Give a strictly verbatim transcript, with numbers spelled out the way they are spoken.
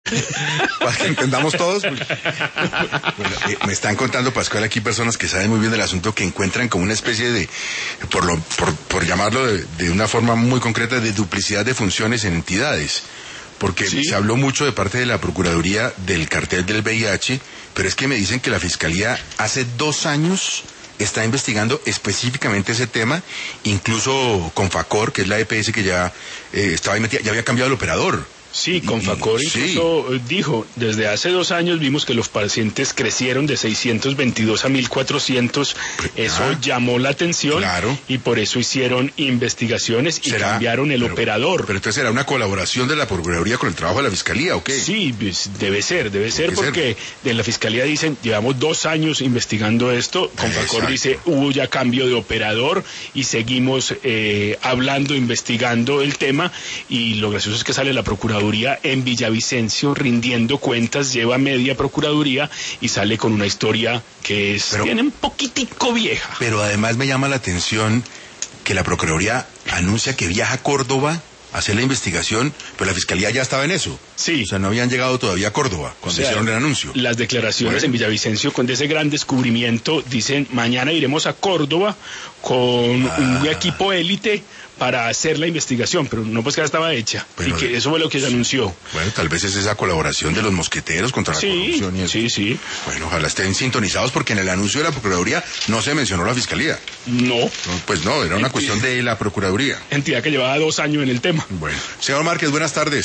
para que entendamos todos. Bueno, eh, me están contando, Pascual, aquí personas que saben muy bien del asunto, que encuentran como una especie de, por, lo, por, por llamarlo de, de una forma muy concreta, de duplicidad de funciones en entidades. Porque ¿sí? Se habló mucho de parte de la Procuraduría del cartel del V I H, pero es que me dicen que la Fiscalía hace dos años está investigando específicamente ese tema, incluso Confacor, que es la E P S que ya eh, estaba ahí metida, ya había cambiado el operador. Sí, Confacor incluso sí. dijo, desde hace dos años vimos que los pacientes crecieron de seiscientos veintidós a mil cuatrocientos, eso ah, llamó la atención, claro. Y por eso hicieron investigaciones y ¿será? Cambiaron el pero, operador. Pero entonces ¿será una colaboración de la Procuraduría con el trabajo de la Fiscalía o qué? Sí, pues, debe ser, debe ser porque ser? de la Fiscalía dicen, llevamos dos años investigando esto, Confacor Exacto. dice, hubo ya cambio de operador y seguimos eh, hablando, investigando el tema, y lo gracioso es que sale la Procuraduría en Villavicencio rindiendo cuentas, lleva media Procuraduría y sale con una historia que es pero, tiene un poquitico vieja. Pero además me llama la atención que la Procuraduría anuncia que viaja a Córdoba a hacer la investigación, pero la Fiscalía ya estaba en eso. Sí. O sea, no habían llegado todavía a Córdoba cuando o sea, hicieron el anuncio. Las declaraciones bueno. en Villavicencio con ese gran descubrimiento dicen, mañana iremos a Córdoba con ah. un equipo élite para hacer la investigación, pero no, pues que ya estaba hecha, pero, y que eso fue lo que se anunció. Bueno, tal vez es esa colaboración de los mosqueteros contra la sí, corrupción y eso. Sí, sí. Bueno, ojalá estén sintonizados, porque en el anuncio de la Procuraduría no se mencionó la Fiscalía. No. no pues no, era una Entidad. cuestión de la Procuraduría. Entidad que llevaba dos años en el tema. Bueno. Señor Márquez, buenas tardes.